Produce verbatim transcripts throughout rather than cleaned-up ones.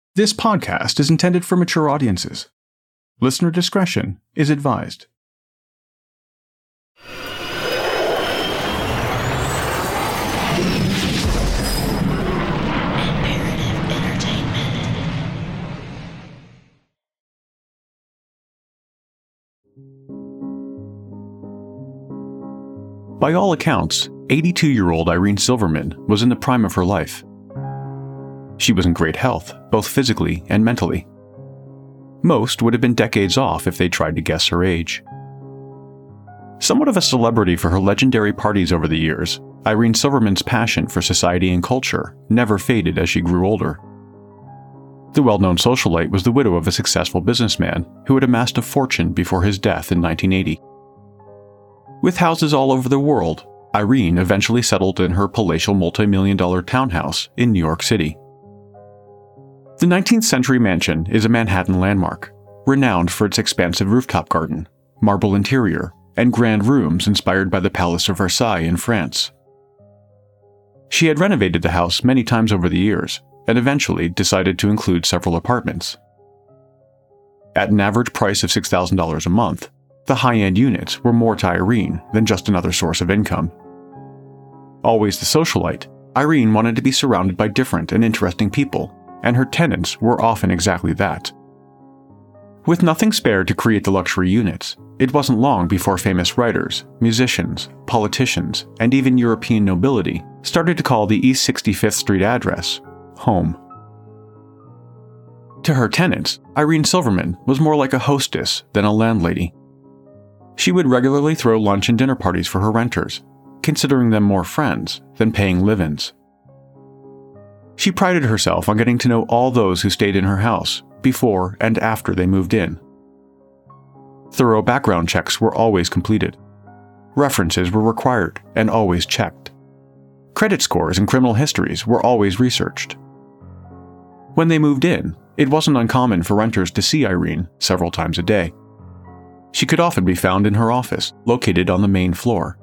This podcast is intended for mature audiences. Listener discretion is advised. By all accounts, eighty-two-year-old Irene Silverman was in the prime of her life. She was in great health, both physically and mentally. Most would have been decades off if they tried to guess her age. Somewhat of a celebrity for her legendary parties over the years, Irene Silverman's passion for society and culture never faded as she grew older. The well-known socialite was the widow of a successful businessman who had amassed a fortune before his death in nineteen eighty. With houses all over the world, Irene eventually settled in her palatial multi-million dollar townhouse in New York City. The nineteenth century mansion is a Manhattan landmark, renowned for its expansive rooftop garden, marble interior, and grand rooms inspired by the Palace of Versailles in France. She had renovated the house many times over the years, and eventually decided to include several apartments. At an average price of six thousand dollars a month, the high-end units were more to Irene than just another source of income. Always the socialite, Irene wanted to be surrounded by different and interesting people, and her tenants were often exactly that. With nothing spared to create the luxury units, it wasn't long before famous writers, musicians, politicians, and even European nobility started to call the East sixty-fifth Street address home. To her tenants, Irene Silverman was more like a hostess than a landlady. She would regularly throw lunch and dinner parties for her renters, considering them more friends than paying live-ins. She prided herself on getting to know all those who stayed in her house before and after they moved in. Thorough background checks were always completed. References were required and always checked. Credit scores and criminal histories were always researched. When they moved in, it wasn't uncommon for renters to see Irene several times a day. She could often be found in her office, located on the main floor.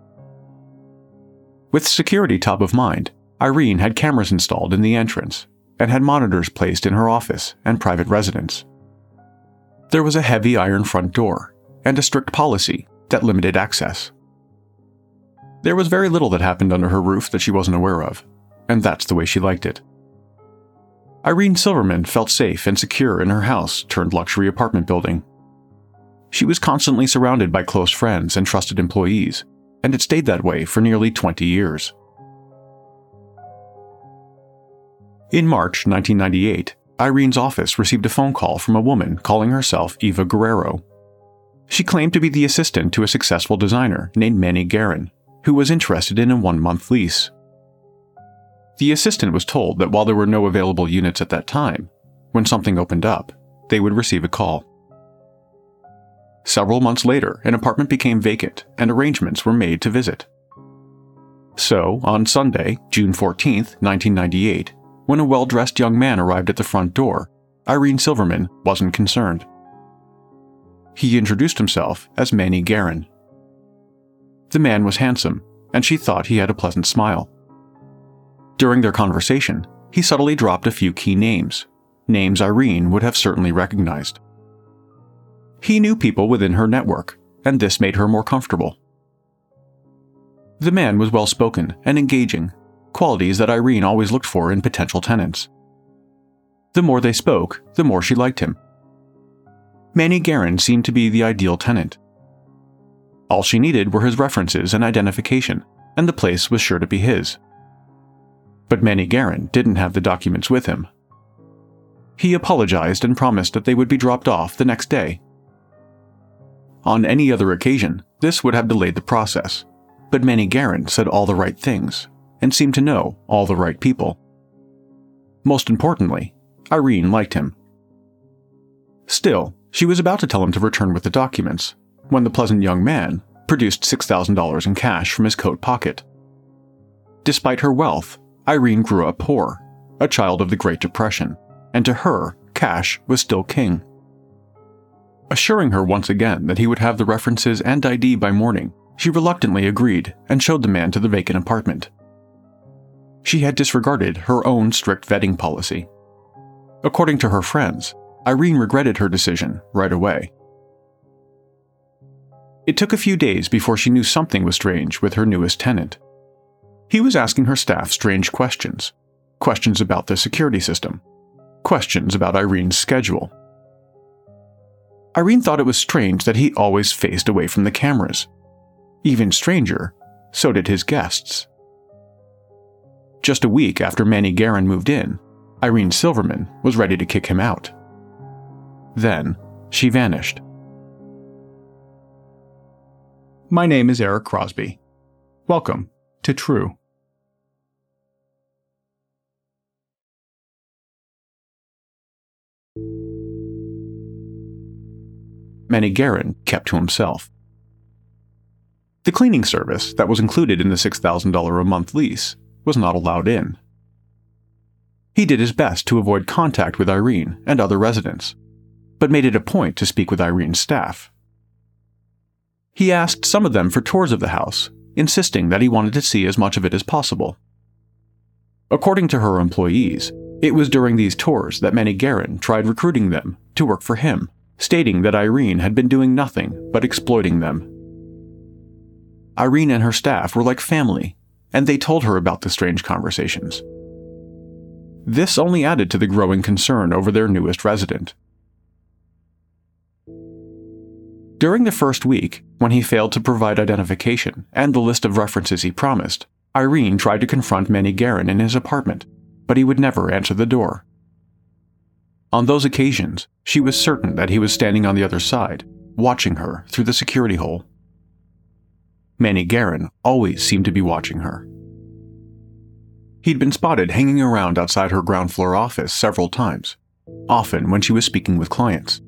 With security top of mind, Irene had cameras installed in the entrance and had monitors placed in her office and private residence. There was a heavy iron front door and a strict policy that limited access. There was very little that happened under her roof that she wasn't aware of, and that's the way she liked it. Irene Silverman felt safe and secure in her house turned luxury apartment building. She was constantly surrounded by close friends and trusted employees, and it stayed that way for nearly twenty years. In March nineteen ninety-eight, Irene's office received a phone call from a woman calling herself Eva Guerrero. She claimed to be the assistant to a successful designer named Manny Guerin, who was interested in a one-month lease. The assistant was told that while there were no available units at that time, when something opened up, they would receive a call. Several months later, an apartment became vacant and arrangements were made to visit. So, on Sunday, June fourteenth, nineteen ninety-eight, when a well-dressed young man arrived at the front door, Irene Silverman wasn't concerned. He introduced himself as Manny Guerin. The man was handsome, and she thought he had a pleasant smile. During their conversation, he subtly dropped a few key names, names Irene would have certainly recognized. He knew people within her network, and this made her more comfortable. The man was well-spoken and engaging, qualities that Irene always looked for in potential tenants. The more they spoke, the more she liked him. Manny Guerin seemed to be the ideal tenant. All she needed were his references and identification, and the place was sure to be his. But Manny Guerin didn't have the documents with him. He apologized and promised that they would be dropped off the next day. On any other occasion, this would have delayed the process, but Manny Guerin said all the right things and seemed to know all the right people. Most importantly, Irene liked him. Still, she was about to tell him to return with the documents, when the pleasant young man produced six thousand dollars in cash from his coat pocket. Despite her wealth, Irene grew up poor, a child of the Great Depression, and to her, cash was still king. Assuring her once again that he would have the references and I D by morning, she reluctantly agreed and showed the man to the vacant apartment. She had disregarded her own strict vetting policy. According to her friends, Irene regretted her decision right away. It took a few days before she knew something was strange with her newest tenant. He was asking her staff strange questions. Questions about the security system. Questions about Irene's schedule. Irene thought it was strange that he always faced away from the cameras. Even stranger, so did his guests. Just a week after Manny Guerin moved in, Irene Silverman was ready to kick him out. Then, she vanished. My name is Eric Crosby. Welcome to True. Manny Guerin kept to himself. The cleaning service that was included in the six thousand dollars a month lease was not allowed in. He did his best to avoid contact with Irene and other residents, but made it a point to speak with Irene's staff. He asked some of them for tours of the house, insisting that he wanted to see as much of it as possible. According to her employees, it was during these tours that Manny Guerin tried recruiting them to work for him, stating that Irene had been doing nothing but exploiting them. Irene and her staff were like family, and they told her about the strange conversations. This only added to the growing concern over their newest resident. During the first week, when he failed to provide identification and the list of references he promised, Irene tried to confront Manny Guerin in his apartment, but he would never answer the door. On those occasions, she was certain that he was standing on the other side, watching her through the security hole. Manny Guerin always seemed to be watching her. He'd been spotted hanging around outside her ground floor office several times, often when she was speaking with clients.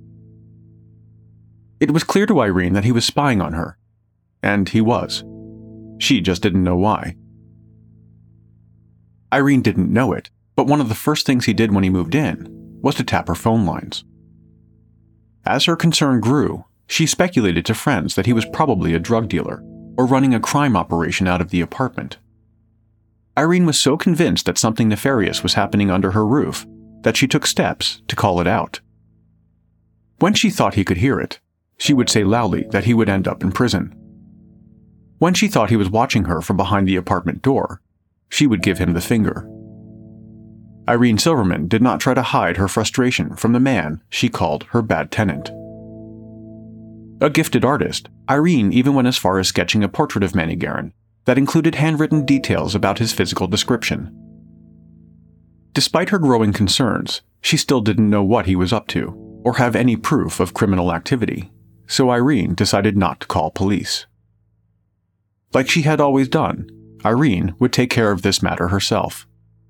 It was clear to Irene that he was spying on her, and he was. She just didn't know why. Irene didn't know it, but one of the first things he did when he moved in was to tap her phone lines. As her concern grew, she speculated to friends that he was probably a drug dealer or running a crime operation out of the apartment. Irene was so convinced that something nefarious was happening under her roof that she took steps to call it out. When she thought he could hear it, she would say loudly that he would end up in prison. When she thought he was watching her from behind the apartment door, she would give him the finger. Irene Silverman did not try to hide her frustration from the man she called her bad tenant. A gifted artist, Irene even went as far as sketching a portrait of Manny Guerin that included handwritten details about his physical description. Despite her growing concerns, she still didn't know what he was up to or have any proof of criminal activity, so Irene decided not to call police. Like she had always done, Irene would take care of this matter herself.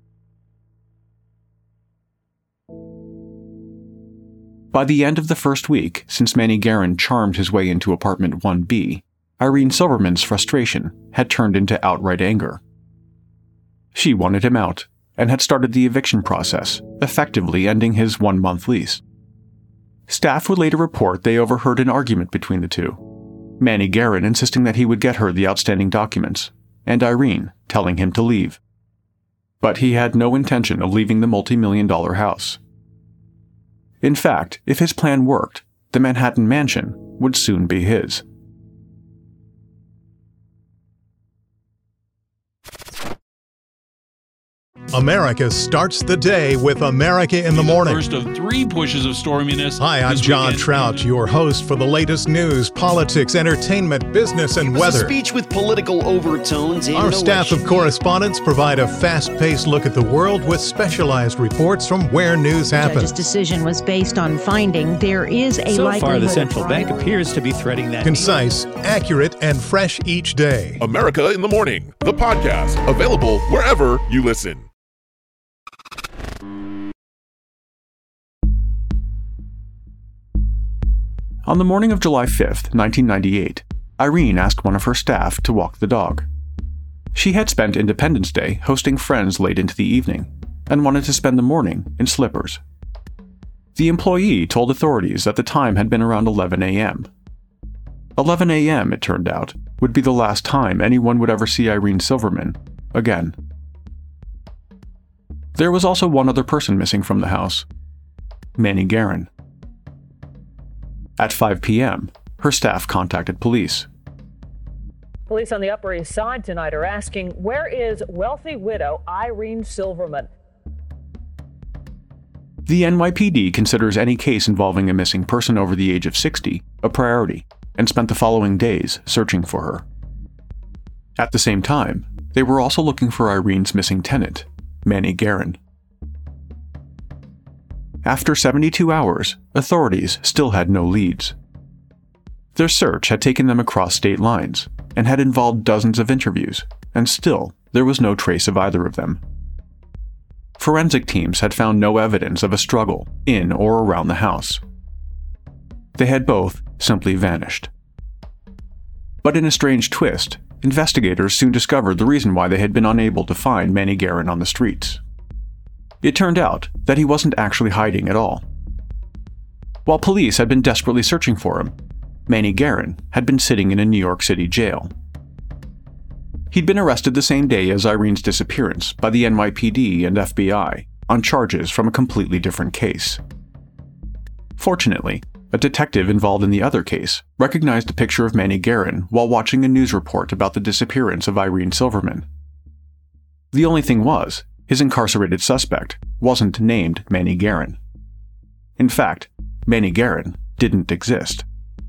By the end of the first week, since Manny Guerin charmed his way into apartment one B, Irene Silverman's frustration had turned into outright anger. She wanted him out and had started the eviction process, effectively ending his one-month lease. Staff would later report they overheard an argument between the two, Manny Guerin insisting that he would get her the outstanding documents, and Irene telling him to leave. But he had no intention of leaving the multi-million dollar house. In fact, if his plan worked, the Manhattan mansion would soon be his. America starts the day with America in the Morning. First of three pushes of storminess. Hi, I'm John weekend. Trout, your host for the latest news, politics, entertainment, business, and weather. A speech with political overtones. Our staff of correspondents provide a fast-paced look at the world with specialized reports from where news happens. The judge's decision was based on finding there is a so likelihood. So far, the central bank appears to be threading that. Concise, accurate, and fresh each day. America in the Morning, the podcast, available wherever you listen. On the morning of July fifth, nineteen ninety-eight, Irene asked one of her staff to walk the dog. She had spent Independence Day hosting friends late into the evening and wanted to spend the morning in slippers. The employee told authorities that the time had been around eleven a.m. eleven a.m., it turned out, would be the last time anyone would ever see Irene Silverman again. There was also one other person missing from the house, Manny Guerin. At five p.m., her staff contacted police. Police on the Upper East Side tonight are asking, where is wealthy widow Irene Silverman? The N Y P D considers any case involving a missing person over the age of sixty a priority and spent the following days searching for her. At the same time, they were also looking for Irene's missing tenant, Manny Guerin. After seventy-two hours, authorities still had no leads. Their search had taken them across state lines and had involved dozens of interviews, and still there was no trace of either of them. Forensic teams had found no evidence of a struggle in or around the house. They had both simply vanished. But in a strange twist, investigators soon discovered the reason why they had been unable to find Manny Guerin on the streets. It turned out that he wasn't actually hiding at all. While police had been desperately searching for him, Manny Guerin had been sitting in a New York City jail. He'd been arrested the same day as Irene's disappearance by the N Y P D and F B I on charges from a completely different case. Fortunately, a detective involved in the other case recognized a picture of Manny Guerin while watching a news report about the disappearance of Irene Silverman. The only thing was, his incarcerated suspect wasn't named Manny Guerin. In fact, Manny Guerin didn't exist.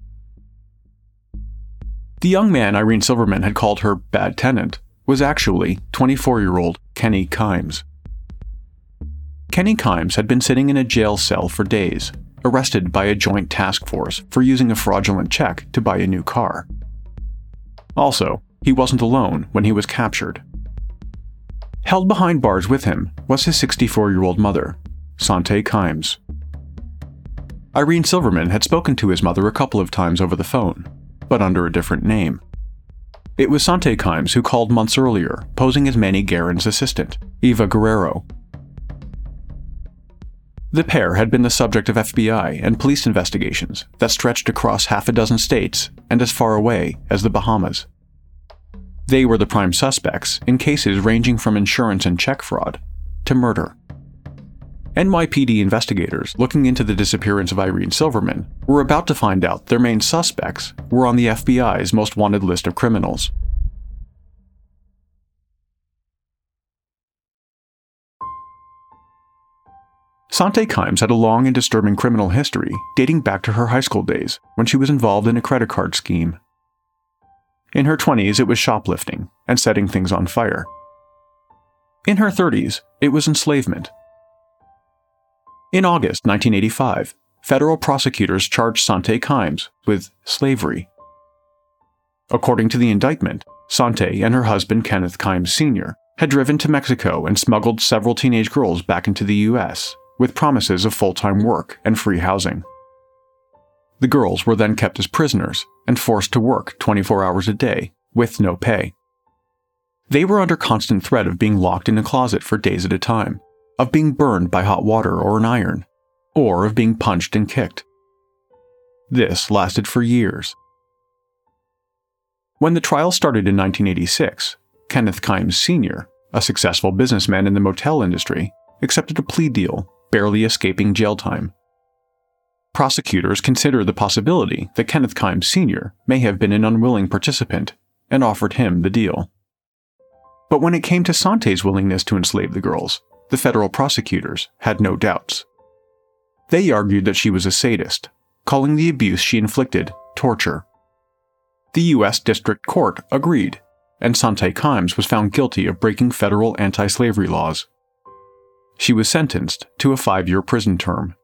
The young man Irene Silverman had called her bad tenant was actually twenty-four-year-old Kenny Kimes. Kenny Kimes had been sitting in a jail cell for days, arrested by a joint task force for using a fraudulent check to buy a new car. Also, he wasn't alone when he was captured. Held behind bars with him was his sixty-four-year-old mother, Sante Kimes. Irene Silverman had spoken to his mother a couple of times over the phone, but under a different name. It was Sante Kimes who called months earlier, posing as Manny Guerin's assistant, Eva Guerrero. The pair had been the subject of F B I and police investigations that stretched across half a dozen states and as far away as the Bahamas. They were the prime suspects in cases ranging from insurance and check fraud to murder. N Y P D investigators looking into the disappearance of Irene Silverman were about to find out their main suspects were on the F B I's most wanted list of criminals. Sante Kimes had a long and disturbing criminal history dating back to her high school days when she was involved in a credit card scheme. In her twenties, it was shoplifting and setting things on fire. In her thirties, it was enslavement. In August nineteen eighty-five, federal prosecutors charged Sante Kimes with slavery. According to the indictment, Sante and her husband Kenneth Kimes Senior had driven to Mexico and smuggled several teenage girls back into the U S with promises of full-time work and free housing. The girls were then kept as prisoners and forced to work twenty-four hours a day with no pay. They were under constant threat of being locked in a closet for days at a time, of being burned by hot water or an iron, or of being punched and kicked. This lasted for years. When the trial started in nineteen eighty-six, Kenneth Kimes Senior, a successful businessman in the motel industry, accepted a plea deal, barely escaping jail time. Prosecutors considered the possibility that Kenneth Kimes Senior may have been an unwilling participant and offered him the deal. But when it came to Sante's willingness to enslave the girls, the federal prosecutors had no doubts. They argued that she was a sadist, calling the abuse she inflicted torture. The U S District Court agreed, and Sante Kimes was found guilty of breaking federal anti-slavery laws. She was sentenced to a five-year prison term.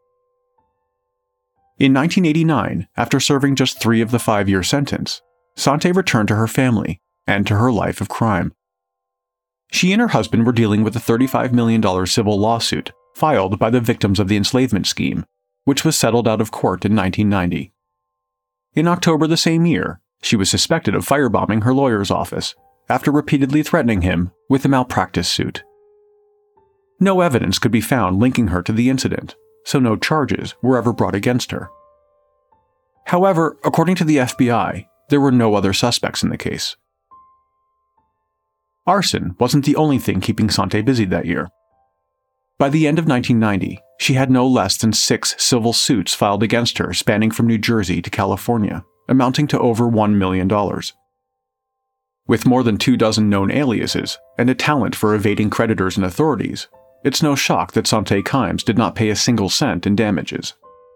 In nineteen eighty-nine, after serving just three of the five-year sentence, Sante returned to her family and to her life of crime. She and her husband were dealing with a thirty-five million dollars civil lawsuit filed by the victims of the enslavement scheme, which was settled out of court in nineteen ninety. In October the same year, she was suspected of firebombing her lawyer's office after repeatedly threatening him with a malpractice suit. No evidence could be found linking her to the incident, so no charges were ever brought against her. However, according to the F B I, there were no other suspects in the case. Arson wasn't the only thing keeping Sante busy that year. By the end of nineteen ninety, she had no less than six civil suits filed against her spanning from New Jersey to California, amounting to over one million dollars. With more than two dozen known aliases and a talent for evading creditors and authorities, it's no shock that Sante Kimes did not pay a single cent in damages.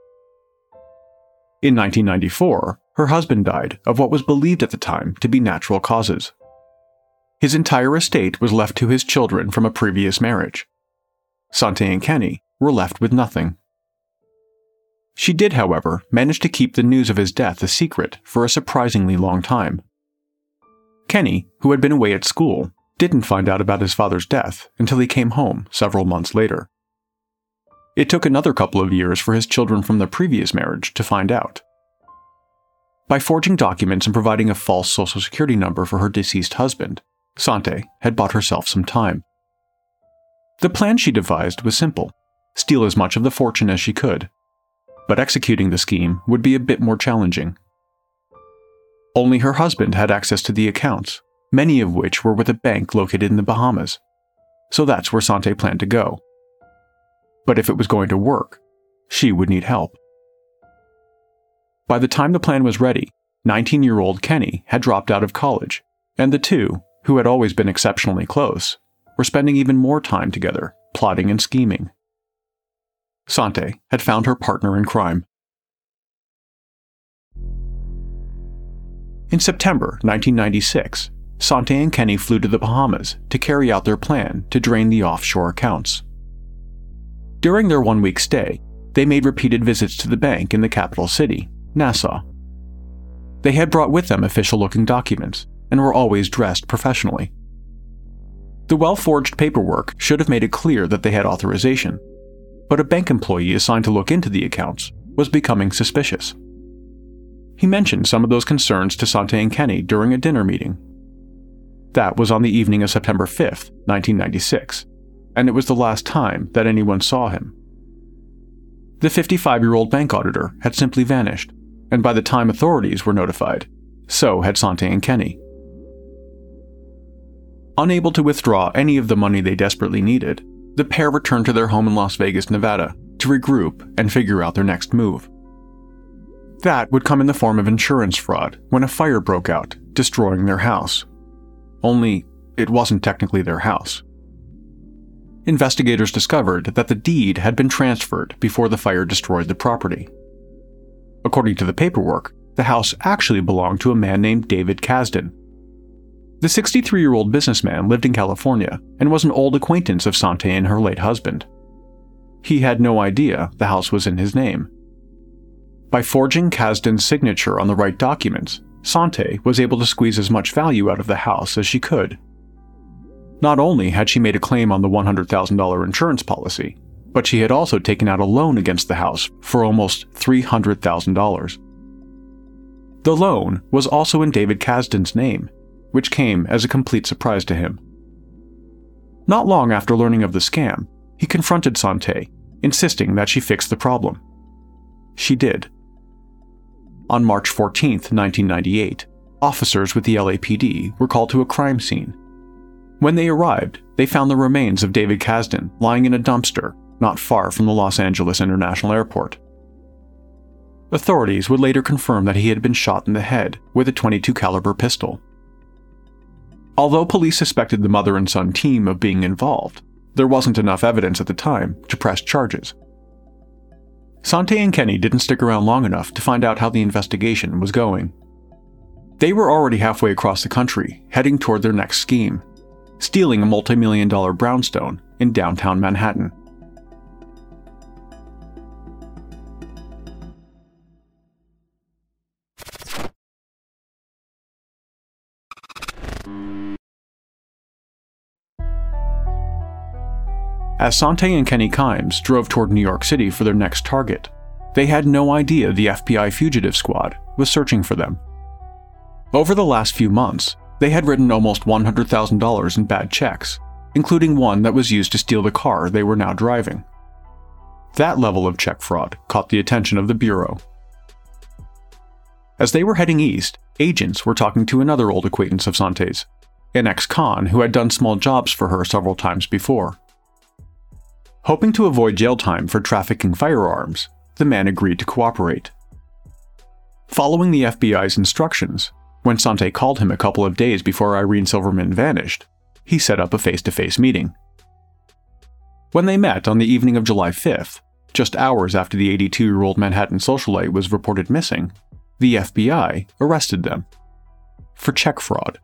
In nineteen ninety-four, her husband died of what was believed at the time to be natural causes. His entire estate was left to his children from a previous marriage. Sante and Kenny were left with nothing. She did, however, manage to keep the news of his death a secret for a surprisingly long time. Kenny, who had been away at school, didn't find out about his father's death until he came home several months later. It took another couple of years for his children from the previous marriage to find out. By forging documents and providing a false social security number for her deceased husband, Sante had bought herself some time. The plan she devised was simple: steal as much of the fortune as she could. But executing the scheme would be a bit more challenging. Only her husband had access to the accounts, many of which were with a bank located in the Bahamas. So that's where Sante planned to go. But if it was going to work, she would need help. By the time the plan was ready, nineteen-year-old Kenny had dropped out of college, and the two, who had always been exceptionally close, were spending even more time together, plotting and scheming. Sante had found her partner in crime. In September nineteen ninety-six, Sante and Kenny flew to the Bahamas to carry out their plan to drain the offshore accounts. During their one-week stay, they made repeated visits to the bank in the capital city, Nassau. They had brought with them official-looking documents and were always dressed professionally. The well-forged paperwork should have made it clear that they had authorization, but a bank employee assigned to look into the accounts was becoming suspicious. He mentioned some of those concerns to Sante and Kenny during a dinner meeting. That was on the evening of September fifth, nineteen ninety-six, and it was the last time that anyone saw him. The fifty-five-year-old bank auditor had simply vanished, and by the time authorities were notified, so had Sante and Kenny. Unable to withdraw any of the money they desperately needed, the pair returned to their home in Las Vegas, Nevada, to regroup and figure out their next move. That would come in the form of insurance fraud when a fire broke out, destroying their house. Only, it wasn't technically their house. Investigators discovered that the deed had been transferred before the fire destroyed the property. According to the paperwork, the house actually belonged to a man named David Kasdan. The sixty-three-year-old businessman lived in California and was an old acquaintance of Sante and her late husband. He had no idea the house was in his name. By forging Kasdan's signature on the right documents, Sante was able to squeeze as much value out of the house as she could. Not only had she made a claim on the one hundred thousand dollars insurance policy, but she had also taken out a loan against the house for almost three hundred thousand dollars. The loan was also in David Kasdan's name, which came as a complete surprise to him. Not long after learning of the scam, he confronted Sante, insisting that she fix the problem. She did. On March fourteenth, nineteen ninety-eight, officers with the L A P D were called to a crime scene. When they arrived, they found the remains of David Kasdan lying in a dumpster not far from the Los Angeles International Airport. Authorities would later confirm that he had been shot in the head with a twenty-two caliber pistol. Although police suspected the mother and son team of being involved, there wasn't enough evidence at the time to press charges. Sante and Kenny didn't stick around long enough to find out how the investigation was going. They were already halfway across the country, heading toward their next scheme, stealing a multi-million dollar brownstone in downtown Manhattan. As Sante and Kenny Kimes drove toward New York City for their next target, they had no idea the F B I fugitive squad was searching for them. Over the last few months, they had written almost one hundred thousand dollars in bad checks, including one that was used to steal the car they were now driving. That level of check fraud caught the attention of the Bureau. As they were heading east, agents were talking to another old acquaintance of Sante's, an ex-con who had done small jobs for her several times before. Hoping to avoid jail time for trafficking firearms, the man agreed to cooperate. Following the F B I's instructions, when Sante called him a couple of days before Irene Silverman vanished, he set up a face-to-face meeting. When they met on the evening of July fifth, just hours after the eighty-two-year-old Manhattan socialite was reported missing, the F B I arrested them for check fraud.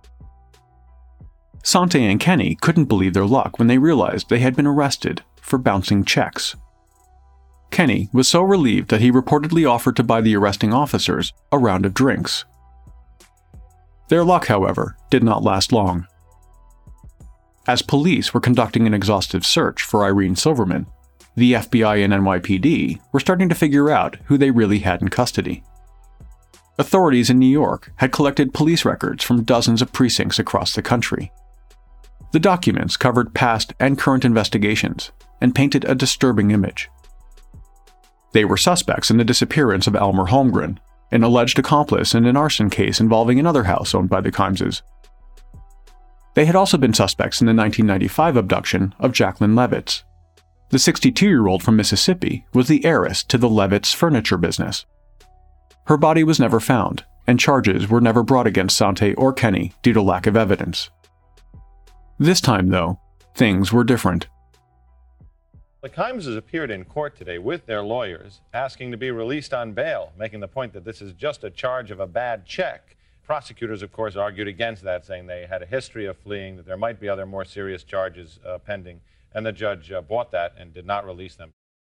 Sante and Kenny couldn't believe their luck when they realized they had been arrested for bouncing checks. Kenny was so relieved that he reportedly offered to buy the arresting officers a round of drinks. Their luck, however, did not last long. As police were conducting an exhaustive search for Irene Silverman, the F B I and N Y P D were starting to figure out who they really had in custody. Authorities in New York had collected police records from dozens of precincts across the country. The documents covered past and current investigations and painted a disturbing image. They were suspects in the disappearance of Elmer Holmgren, an alleged accomplice in an arson case involving another house owned by the Kimeses. They had also been suspects in the nineteen ninety-five abduction of Jacqueline Levitz. The sixty-two-year-old from Mississippi was the heiress to the Levitz furniture business. Her body was never found, and charges were never brought against Sante or Kenny due to lack of evidence. This time, though, things were different. The Kimeses appeared in court today with their lawyers, asking to be released on bail, making the point that this is just a charge of a bad check. Prosecutors, of course, argued against that, saying they had a history of fleeing, that there might be other more serious charges uh, pending, and the judge uh, bought that and did not release them.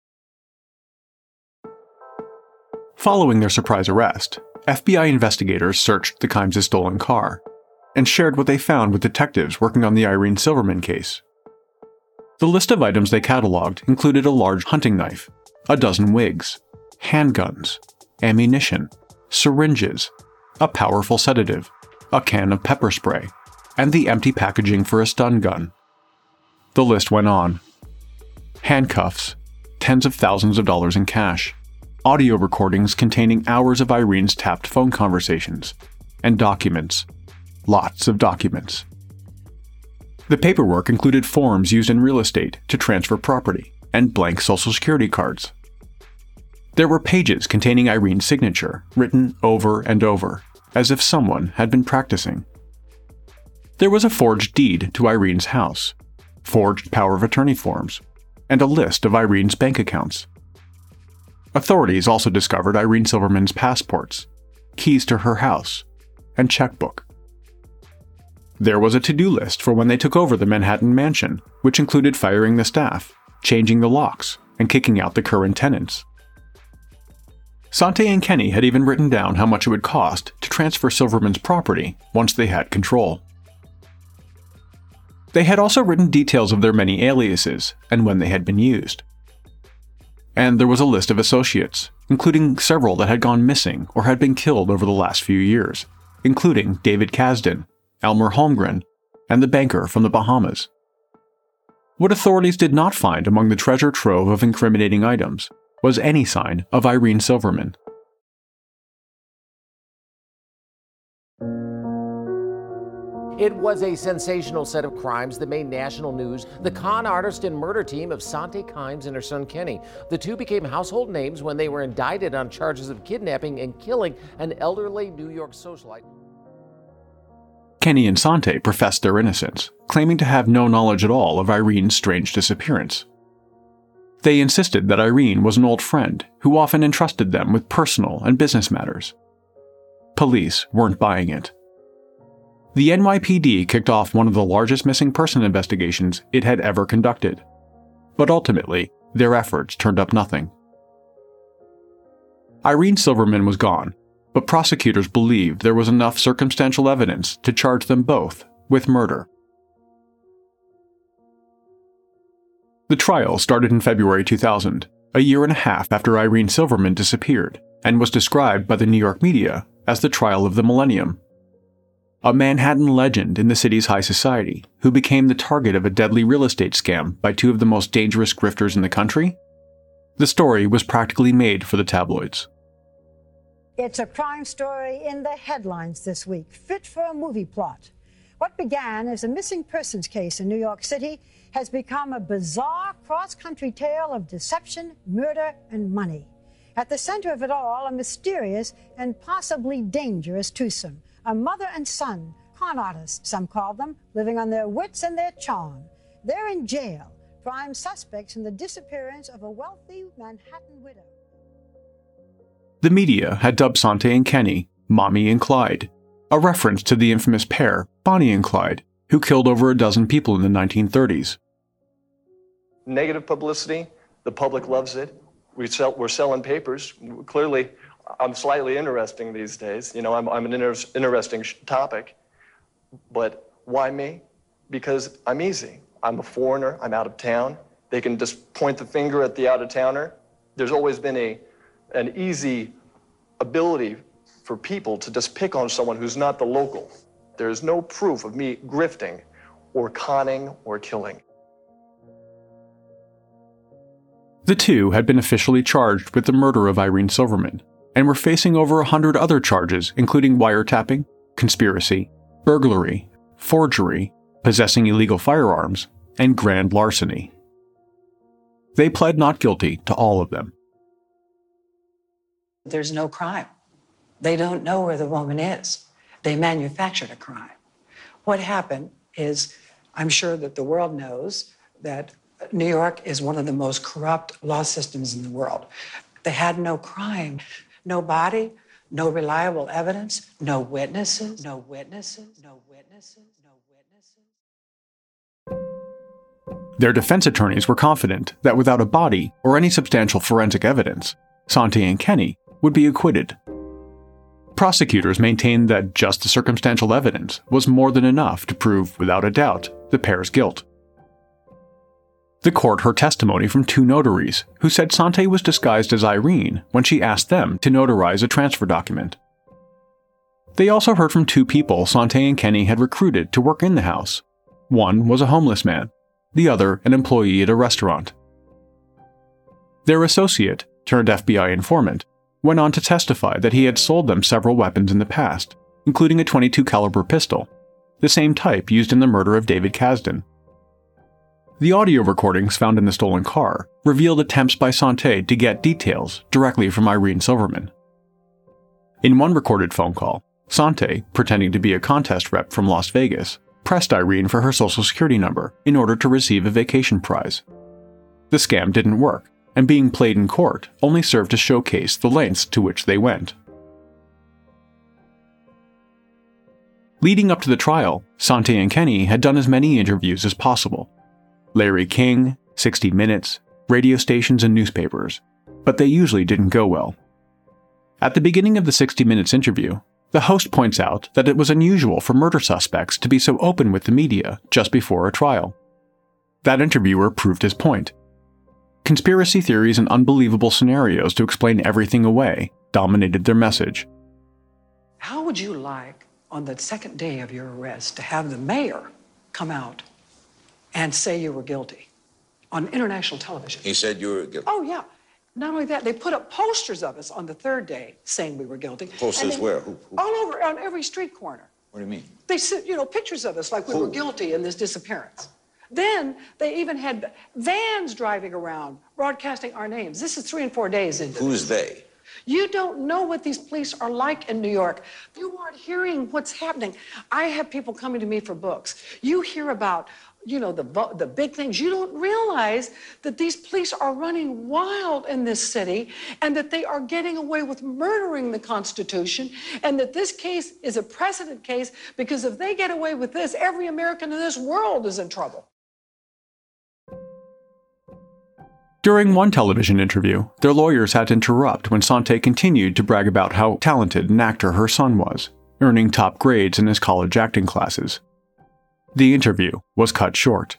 Following their surprise arrest, F B I investigators searched the Kimes' stolen car and shared what they found with detectives working on the Irene Silverman case. The list of items they cataloged included a large hunting knife, a dozen wigs, handguns, ammunition, syringes, a powerful sedative, a can of pepper spray, and the empty packaging for a stun gun. The list went on. Handcuffs, tens of thousands of dollars in cash, audio recordings containing hours of Irene's tapped phone conversations, and documents. Lots of documents. The paperwork included forms used in real estate to transfer property and blank social security cards. There were pages containing Irene's signature, written over and over, as if someone had been practicing. There was a forged deed to Irene's house, forged power of attorney forms, and a list of Irene's bank accounts. Authorities also discovered Irene Silverman's passports, keys to her house, and checkbook. There was a to-do list for when they took over the Manhattan mansion, which included firing the staff, changing the locks, and kicking out the current tenants. Sante and Kenny had even written down how much it would cost to transfer Silverman's property once they had control. They had also written details of their many aliases and when they had been used. And there was a list of associates, including several that had gone missing or had been killed over the last few years, including David Kasdan, Elmer Holmgren, and the banker from the Bahamas. What authorities did not find among the treasure trove of incriminating items was any sign of Irene Silverman. It was a sensational set of crimes that made national news. The con artist and murder team of Sante Kimes and her son Kenny. The two became household names when they were indicted on charges of kidnapping and killing an elderly New York socialite. Kenny and Sante professed their innocence, claiming to have no knowledge at all of Irene's strange disappearance. They insisted that Irene was an old friend who often entrusted them with personal and business matters. Police weren't buying it. The N Y P D kicked off one of the largest missing person investigations it had ever conducted, but ultimately, their efforts turned up nothing. Irene Silverman was gone, but prosecutors believed there was enough circumstantial evidence to charge them both with murder. The trial started in February two thousand, a year and a half after Irene Silverman disappeared, and was described by the New York media as the trial of the millennium. A Manhattan legend in the city's high society who became the target of a deadly real estate scam by two of the most dangerous grifters in the country? The story was practically made for the tabloids. It's a crime story in the headlines this week, fit for a movie plot. What began as a missing persons case in New York City has become a bizarre cross-country tale of deception, murder, and money. At the center of it all, a mysterious and possibly dangerous twosome, a mother and son, con artists, some call them, living on their wits and their charm. They're in jail, prime suspects in the disappearance of a wealthy Manhattan widow. The media had dubbed Sante and Kenny Mommy and Clyde, a reference to the infamous pair, Bonnie and Clyde, who killed over a dozen people in the nineteen thirties. Negative publicity, the public loves it. We sell, we're selling papers. Clearly, I'm slightly interesting these days. You know, I'm, I'm an inter- interesting sh- topic. But why me? Because I'm easy. I'm a foreigner. I'm out of town. They can just point the finger at the out-of-towner. There's always been a an easy ability for people to just pick on someone who's not the local. There is no proof of me grifting or conning or killing. The two had been officially charged with the murder of Irene Silverman and were facing over a hundred other charges, including wiretapping, conspiracy, burglary, forgery, possessing illegal firearms, and grand larceny. They pled not guilty to all of them. There's no crime. They don't know where the woman is. They manufactured a crime. What happened is, I'm sure that the world knows that New York is one of the most corrupt law systems in the world. They had no crime, no body, no reliable evidence, no witnesses, no witnesses, no witnesses, no witnesses. Their defense attorneys were confident that without a body or any substantial forensic evidence, Sante and Kenny would be acquitted. Prosecutors maintained that just the circumstantial evidence was more than enough to prove, without a doubt, the pair's guilt. The court heard testimony from two notaries who said Sante was disguised as Irene when she asked them to notarize a transfer document. They also heard from two people Sante and Kenny had recruited to work in the house. One was a homeless man, the other an employee at a restaurant. Their associate, turned F B I informant, went on to testify that he had sold them several weapons in the past, including a twenty-two caliber pistol, the same type used in the murder of David Kasdan. The audio recordings found in the stolen car revealed attempts by Sante to get details directly from Irene Silverman. In one recorded phone call, Sante, pretending to be a contest rep from Las Vegas, pressed Irene for her social security number in order to receive a vacation prize. The scam didn't work, and being played in court only served to showcase the lengths to which they went. Leading up to the trial, Sante and Kenny had done as many interviews as possible. Larry King, sixty minutes, radio stations and newspapers, but they usually didn't go well. At the beginning of the sixty minutes interview, the host points out that it was unusual for murder suspects to be so open with the media just before a trial. That interviewer proved his point. Conspiracy theories and unbelievable scenarios to explain everything away dominated their message. How would you like, on the second day of your arrest, to have the mayor come out and say you were guilty on international television? He said you were guilty? Oh, yeah. Not only that, they put up posters of us on the third day saying we were guilty. Posters where? Who, who? All over, on every street corner. What do you mean? They said, you know, pictures of us like we Who? were guilty in this disappearance. Then they even had vans driving around broadcasting our names. This is three and four days into Who's this. they? You don't know what these police are like in New York. You aren't hearing what's happening. I have people coming to me for books. You hear about, you know, the, the big things. You don't realize that these police are running wild in this city and that they are getting away with murdering the Constitution, and that this case is a precedent case because if they get away with this, every American in this world is in trouble. During one television interview, their lawyers had to interrupt when Sante continued to brag about how talented an actor her son was, earning top grades in his college acting classes. The interview was cut short.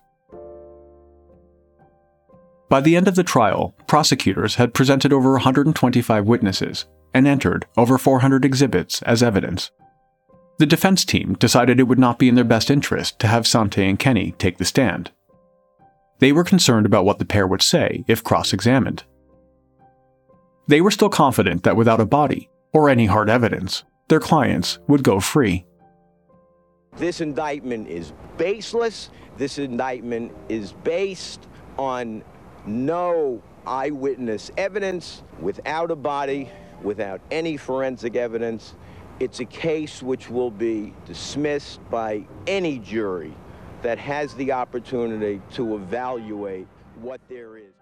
By the end of the trial, prosecutors had presented over one hundred twenty-five witnesses and entered over four hundred exhibits as evidence. The defense team decided it would not be in their best interest to have Sante and Kenny take the stand. They were concerned about what the pair would say if cross-examined. They were still confident that without a body, or any hard evidence, their clients would go free. This indictment is baseless. This indictment is based on no eyewitness evidence, without a body, without any forensic evidence. It's a case which will be dismissed by any jury that has the opportunity to evaluate what there is.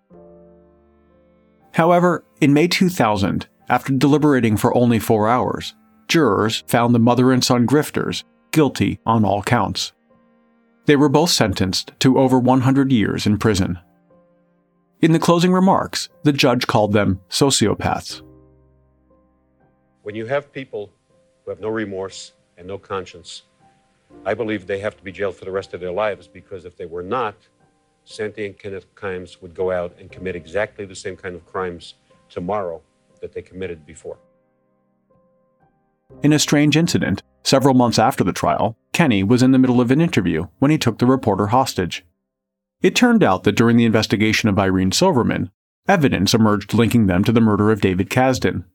However, in May two thousand, after deliberating for only four hours, jurors found the mother and son grifters guilty on all counts. They were both sentenced to over one hundred years in prison. In the closing remarks, the judge called them sociopaths. When you have people who have no remorse and no conscience, I believe they have to be jailed for the rest of their lives, because if they were not, Santi and Kenneth Kimes would go out and commit exactly the same kind of crimes tomorrow that they committed before. In a strange incident, several months after the trial, Kenny was in the middle of an interview when he took the reporter hostage. It turned out that during the investigation of Irene Silverman, evidence emerged linking them to the murder of David Kasdan.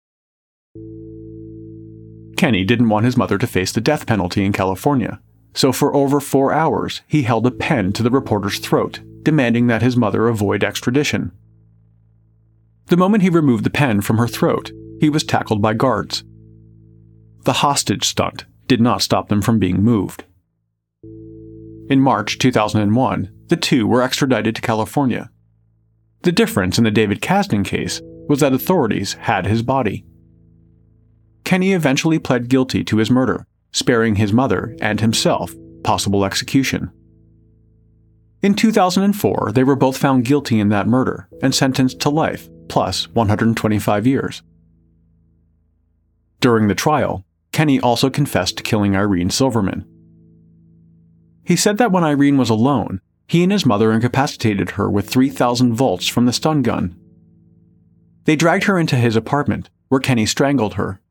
Kenny didn't want his mother to face the death penalty in California, so for over four hours he held a pen to the reporter's throat, demanding that his mother avoid extradition. The moment he removed the pen from her throat, he was tackled by guards. The hostage stunt did not stop them from being moved. In March two thousand one, the two were extradited to California. The difference in the David Kasdan case was that authorities had his body. Kenny eventually pled guilty to his murder, sparing his mother and himself possible execution. In two thousand four, they were both found guilty in that murder and sentenced to life plus one hundred twenty-five years. During the trial, Kenny also confessed to killing Irene Silverman. He said that when Irene was alone, he and his mother incapacitated her with three thousand volts from the stun gun. They dragged her into his apartment, where Kenny strangled her.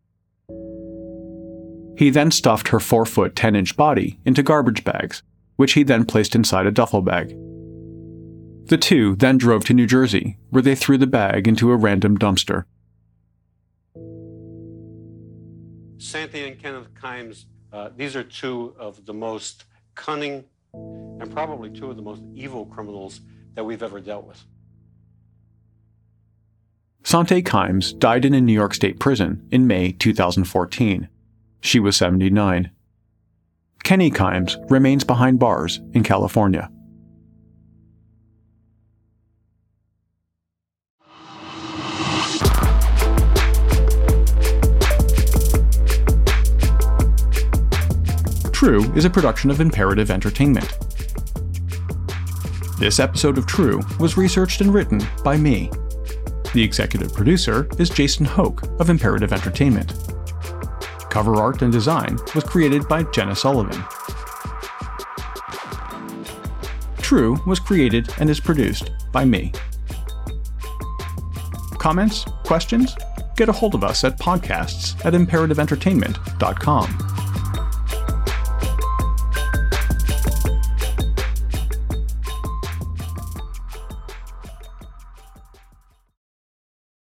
He then stuffed her four foot ten inch body into garbage bags, which he then placed inside a duffel bag. The two then drove to New Jersey, where they threw the bag into a random dumpster. Santi and Kenneth Kimes, uh, these are two of the most cunning and probably two of the most evil criminals that we've ever dealt with. Santi Kimes died in a New York State prison in May two thousand fourteen. She was seventy-nine. Kenny Kimes remains behind bars in California. True is a production of Imperative Entertainment. This episode of True was researched and written by me. The executive producer is Jason Hoke of Imperative Entertainment. Cover art and design was created by Jenna Sullivan. True was created and is produced by me. Comments? Questions? Get a hold of us at podcasts at imperative entertainment dot com.